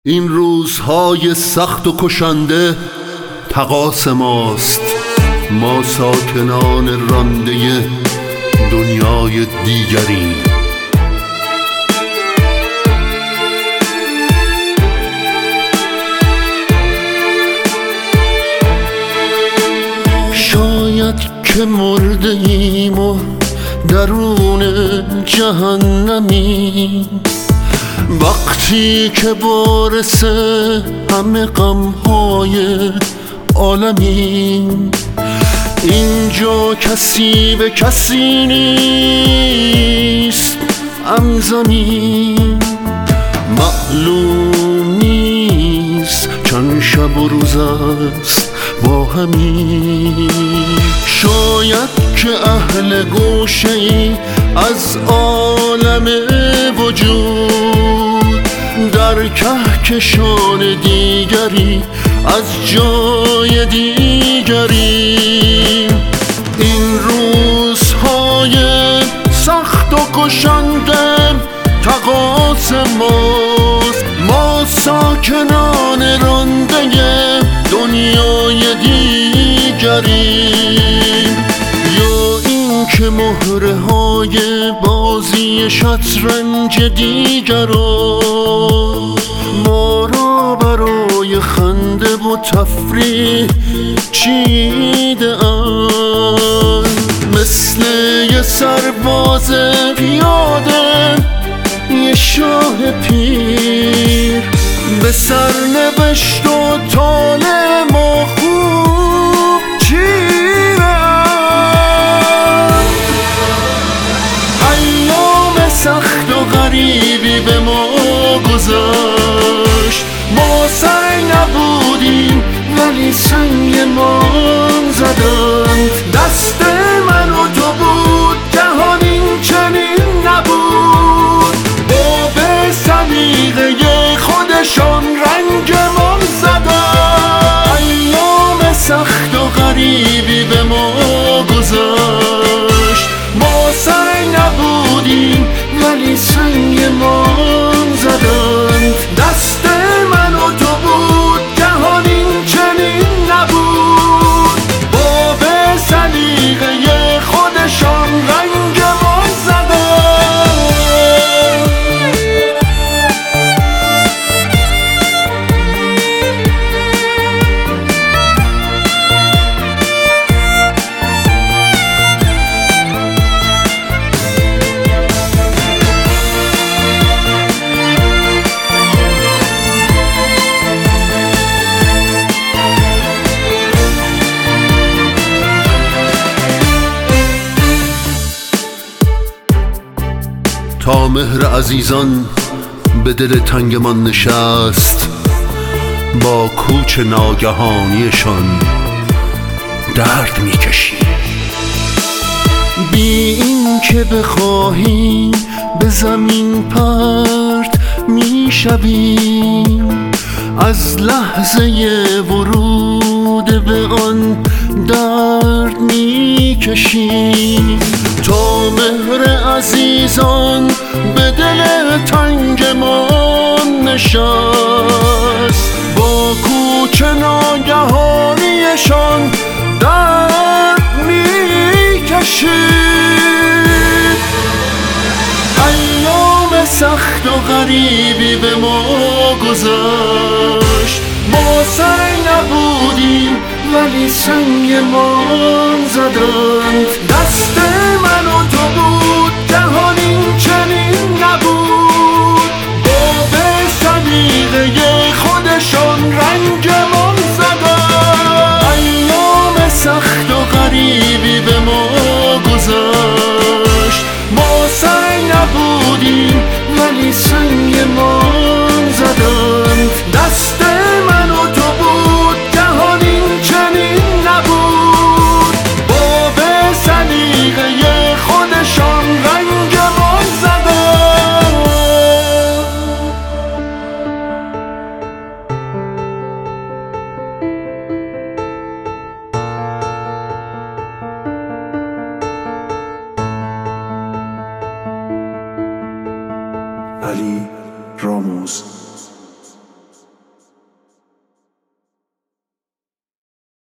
این روزهای سخت و کشنده تقاص ماست، ما ساکنان رانده دنیای دیگریم. شاید که مرده ایم و درون جهنمی، وقتی که بارس همه غمهای عالمیم. اینجا کسی به کسی نیست، همزمین معلوم نیست چند شب و روز است با همین. شاید که اهل گوشه ای از عالم وجود، در کهکشان دیگری از جای دیگری. این روزهای سخت و کشنده تقاص ماست، ما ساکنان رانده دنیای دیگریم. یا این که مهره های بازی شطرنج دیگران ما را برای خنده و تفریح چیده اند، مثل یه سرباز پیاده یه شاه پیر به سرنوشت و طال ما خوب چیرند. ایام سخت و غریبی به ما گذشت، ما سر نبودیم ولی سنگمان زدند. دست من و تو بود جهان این چنین نبود، با به سلیقه خودشان رنگمان زدند. ایام سخت و غریبی به ما گذشت، ما سر نبودیم ولی سنگمان زدند. دست من و تو بود جهان این چنین نبود، با به سلیقه خودشان رنگمان زدند. تا مهر عزیزان به دل تنگمان نشست، با کوچ ناگهانیشان درد میکشیم. بی این که بخواهیم به زمین پرت میشویم، از لحظه ورود به آن درد میکشیم. تا مهر عزیزان به دل تنگمان نشست، با کوچ ناگهانیشان درد میکشید. ایام سخت و غریبی به ما گذشت، ما سر نبودیم ولی سنگمان زدند. دست